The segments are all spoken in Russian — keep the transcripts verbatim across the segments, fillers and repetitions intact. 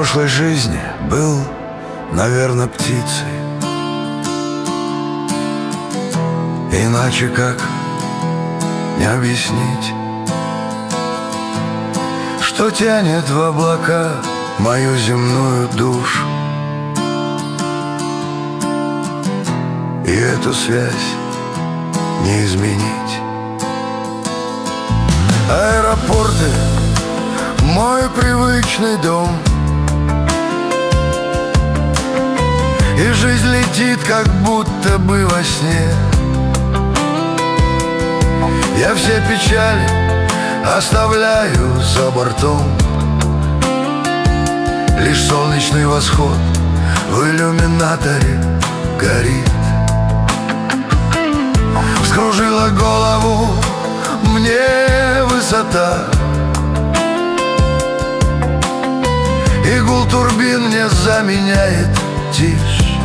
прошлой жизни был, наверное, птицей. Иначе как не объяснить, что тянет в облака мою земную душу. И эту связь не изменить. Аэропорты — мой привычный дом, и жизнь летит, как будто бы во сне. Я все печали оставляю за бортом, лишь солнечный восход в иллюминаторе горит. Вскружила голову мне высота, и гул турбин мне заменяет тишь.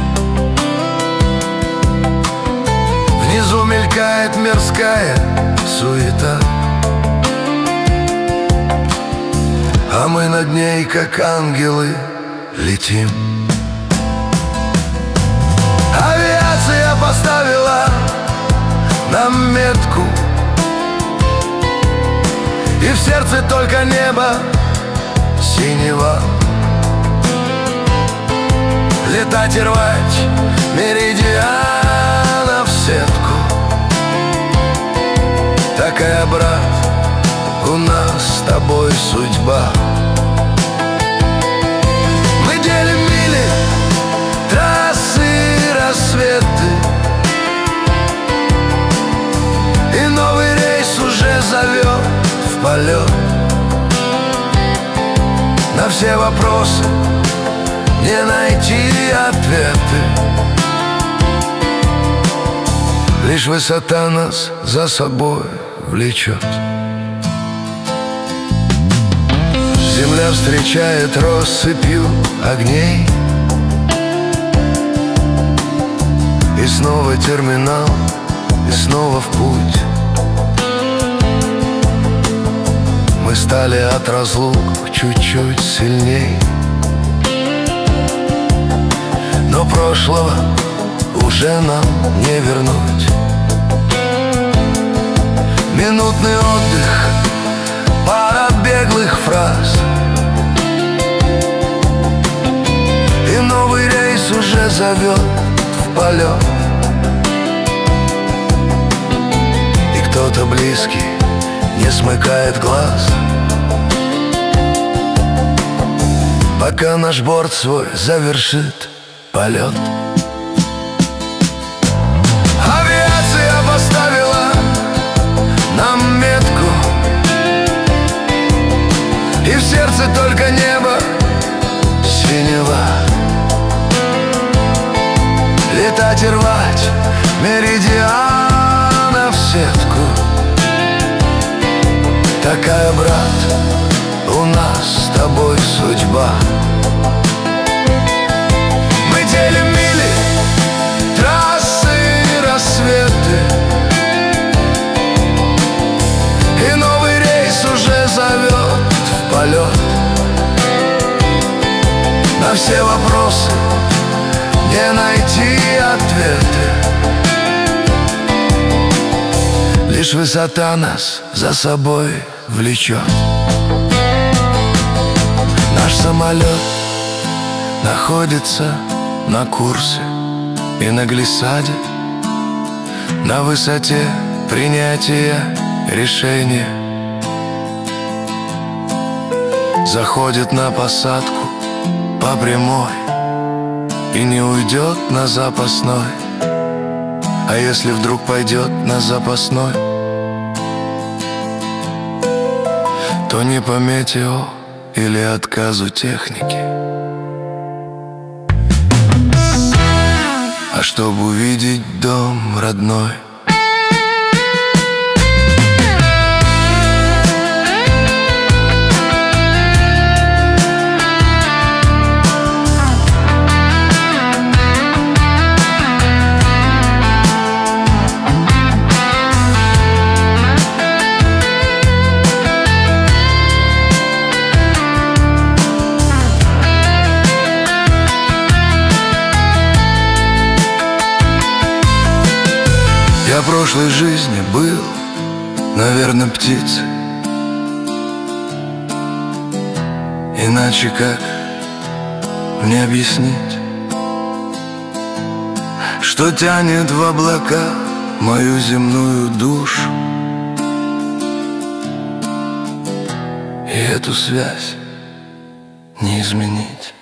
Внизу мелькает мирская суета, а мы над ней, как ангелы, летим. Авиация поставила нам метку, и в сердце только небо синего. Летать и рвать меридиана в сетку. Такая, брат, у нас с тобой судьба. Мы делим мили, трассы, рассветы, и новый рейс уже зовет в полет. На все вопросы не найти ответы, лишь высота нас за собой влечет. Земля встречает россыпью огней, и снова терминал, и снова в путь. Мы стали от разлук чуть-чуть сильней, но прошлого уже нам не вернуть. Минутный отдых, пара беглых фраз, и новый рейс уже зовет в полет. И кто-то близкий не смыкает глаз, пока наш борт свой завершит полет. Авиация поставила нам метку, и в сердце только небо синего. Летать и рвать меридиана в сетку. Такая, брат, у нас с тобой судьба. Мы делим мили, трассы, рассветы, и новый рейс уже зовет в полет. На все вопросы не найти ответы, лишь высота нас за собой влечет. Наш самолет находится на курсе и на глиссаде, на высоте принятия решения. Заходит на посадку по прямой и не уйдет на запасной. А если вдруг пойдет на запасной, то не по метео или отказу техники, а чтобы увидеть дом родной. Я прошлой жизни был, наверное, птицей. Иначе как мне объяснить, что тянет в облака мою земную душу? И эту связь не изменить.